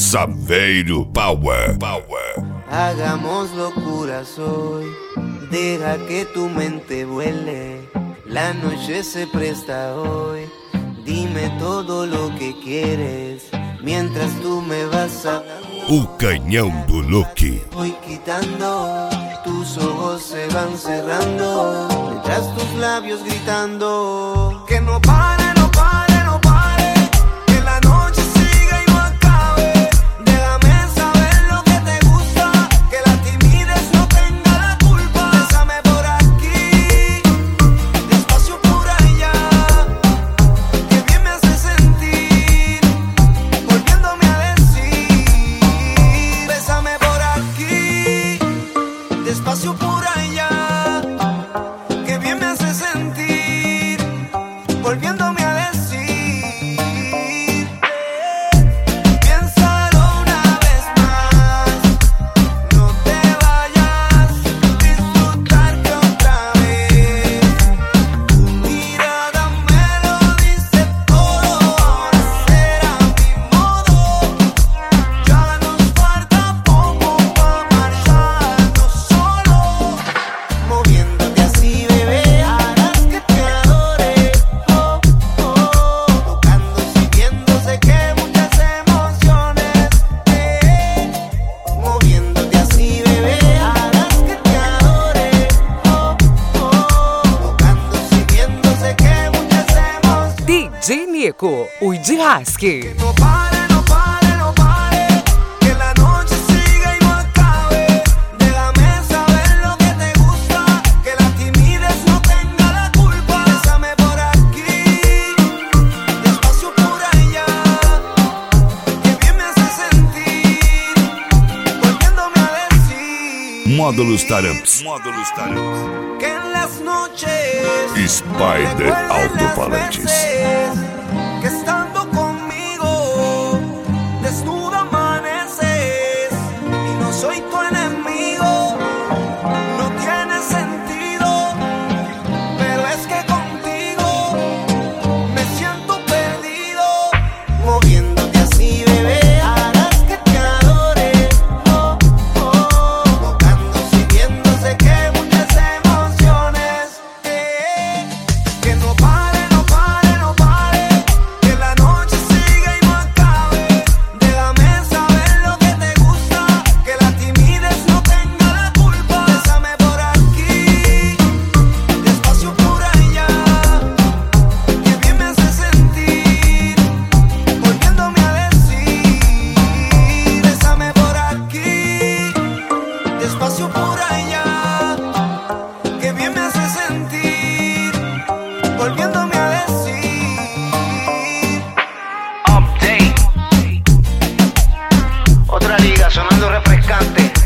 Saveiro Power. Hagamos locuras hoy, deja que tu mente vuele. La noche se presta hoy, dime todo lo que quieres. Mientras tú me vas a... O Canhão do Look. Voy quitando, tus ojos se van cerrando, mientras tus labios gritando que no pare, no pare, no pare, que la noche siga y no acabe. Déjame saber lo que te gusta, que la timidez no tenga la culpa. Bésame por aquí, despacio por allá, que bien me hace sentir, volviéndome a decir. Bésame por aquí, despacio por allá, que bien me hace sentir, volviéndome a decir. Piénsalo una vez más, no te vayas, disfrutarte otra vez. Tu mirada me lo dice todo, ahora será mi modo. Ya nos falta poco para marcharnos solo. Moviéndote así, bebé, harás que te adore. Tocando, sintiéndose que muchas emociones. Moviéndote así, bebé, harás que te adore. Tocando, sintiéndose que muchas emociones. DJ Nico, o de Rasque. No pare, no pare, no pare, que la noche siga y no acabe. Déjame saber lo que te gusta, que la timidez no tenga la culpa. Bésame por aquí, despacio por allá, que bien me hace sentir, volviéndome a decir. Módulos Taramps. Que en las noches Spider recuerdes las Altofalantes. veces que estando conmigo desnuda amaneces y no soy tu enemigo. No tiene sentido, pero es que contigo me siento perdido. Moviéndote así, bebé, harás que te adore. Tocando, sintiéndose que muchas emociones. Que no pare, no pare, no pare, que la noche siga y no acabe. Déjame saber lo que te gusta, que la timidez no tenga la culpa. Bésame por aquí, despacio por allá, que bien me hace sentir, volviéndome a decir. Bésame por aquí, despacio por allá, que bien me hace sentir, volviéndome a decir. Update. Otra liga sonando refrescante.